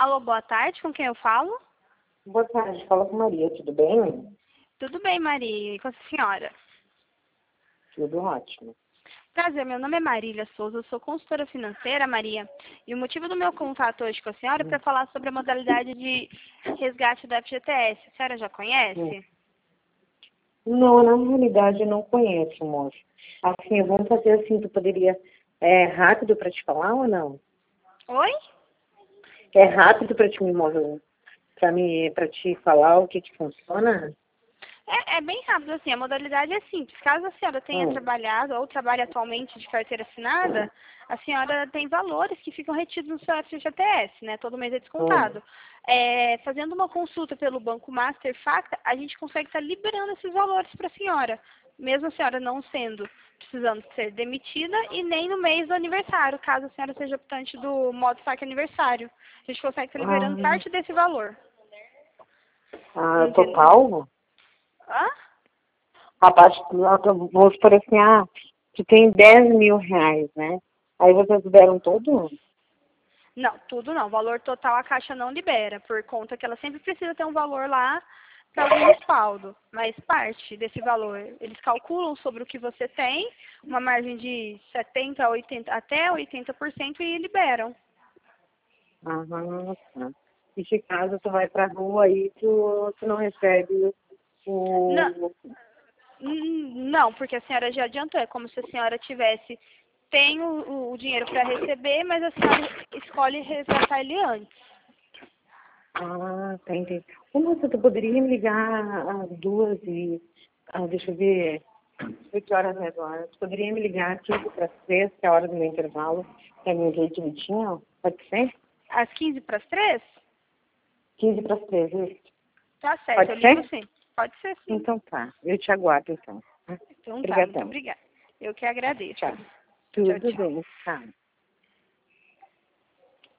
Alô, boa tarde, com quem eu falo? Boa tarde, fala com Maria, tudo bem? Tudo bem, Maria, e com a senhora? Tudo ótimo. Prazer, meu nome é Marília Souza, eu sou consultora financeira, Maria, e o motivo do meu contato hoje com a senhora é para falar sobre a modalidade de resgate do FGTS. A senhora já conhece? Não, na realidade eu não conheço, moço. Assim, vamos fazer assim, tu poderia... É rápido para te falar ou não? Oi? É rápido para te para te falar o que funciona? É bem rápido, assim, a modalidade é simples. Caso a senhora tenha trabalhado ou trabalhe atualmente de carteira assinada, a senhora tem valores que ficam retidos no seu FGTS, né? Todo mês é descontado. Fazendo uma consulta pelo Banco Master Facta, a gente consegue estar liberando esses valores para a senhora, mesmo a senhora não precisando ser demitida e nem no mês do aniversário, caso a senhora seja optante do modo saque aniversário. A gente consegue estar liberando parte desse valor. Entendeu? Total? Hã? A parte, vamos supor assim, tu tem 10 mil reais, né? Aí vocês deram todo? Não, tudo não. O valor total a Caixa não libera, por conta que ela sempre precisa ter um valor lá para algum respaldo. Mas parte desse valor, eles calculam sobre o que você tem, uma margem de 70% a 80%, até 80% e liberam. Tá. E se caso tu vai pra rua aí, tu não recebe Não, o... não, porque a senhora já adiantou. É como se a senhora tem o dinheiro para receber, mas a senhora escolhe resgatar ele antes. Tá, entendi. Ô, moça, tu poderia me ligar às 2 deixa eu ver que horas é agora. Tu poderia me ligar às 2:45, que é a hora do meu intervalo, que é meu jeito direitinho? Pode ser? Às 2:45? 2:45, isso. Tá certo, Pode eu ligo ser? sim. Pode ser sim. Então tá, eu te aguardo então. Então tá, muito Obrigadão. obrigada. Eu que agradeço. Tchau. Tchau, Tudo tchau. bem, tá.